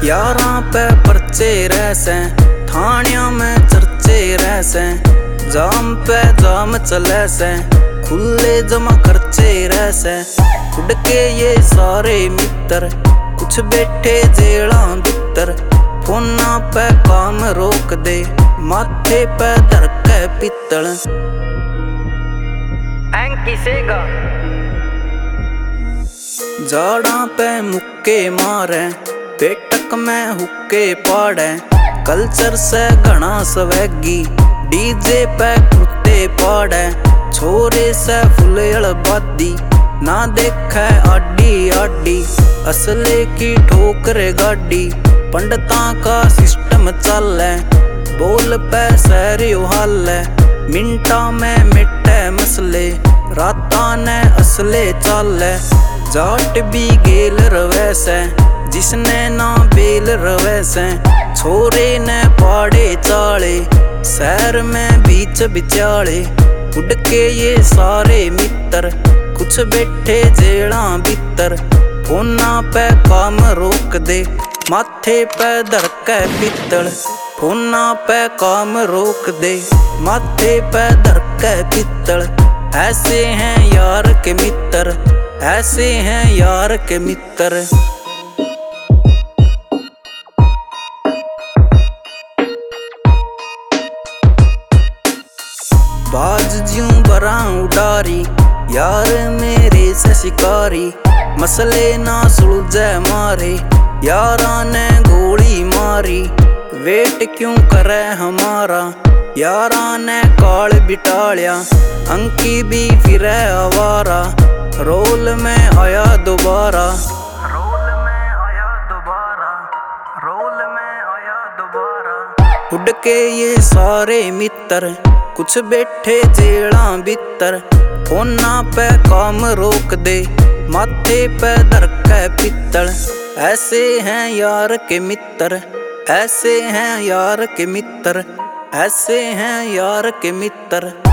यारां पे पर्चे रहसे, थानिया में चर्चे रहसे, जाम पे जाम चले से, खुले जमा खर्चे रहसे। उड़ के ये सारे मित्र कुछ बैठे जेला भीतर, फोना पे काम रोक दे, माथे पे धर के पित्तल। किसेगा जाड़ा पे मुक्के मारे, पेटक में हुक्के पाड़े, कल्चर से घना सवेगी, डीजे पे कुर्ते पाड़े, छोरे से फुलेल बादी, ना देखे आडी आडी, असले की ठोकर गाड़ी, पंडिता का सिस्टम चले, बोल पे सैरियो हाले, मिंटा में मिटे मसले, राता ने असले चाले। जाट भी गेल रवैसे, जिसने ना बेल रवैसे, छोरे ने पाड़े चाले, शहर में बीच बिचाले। उड़ के ये सारे मित्र कुछ बैठे जेड़ा भीतर, फोना पे काम रोक दे, माथे पे धर के पित्तल। फोना पे काम रोक दे, माथे पे धर के पित्तल। ऐसे हैं यार के मित्र, ऐसे हैं यार के मित्र। बाज ज्यूं बरा उडारी, यार मेरे से शिकारी, मसले ना सुलझे मारे, यारा ने गोली मारी, वेट क्यों करे हमारा, यारा ने काल बिटालिया, अंकी भी फिरे आवारा, रोल में आया दोबारा, रोल में आया दोबारा, रोल में आया दोबारा। उड़ के ये सारे मित्र कुछ बैठे जेड़ा भीतर, फोना पे काम रोक दे, माथे पे धर के पित्तल। ऐसे हैं यार के मित्र, ऐसे हैं यार के मित्र, ऐसे हैं यार के मित्र।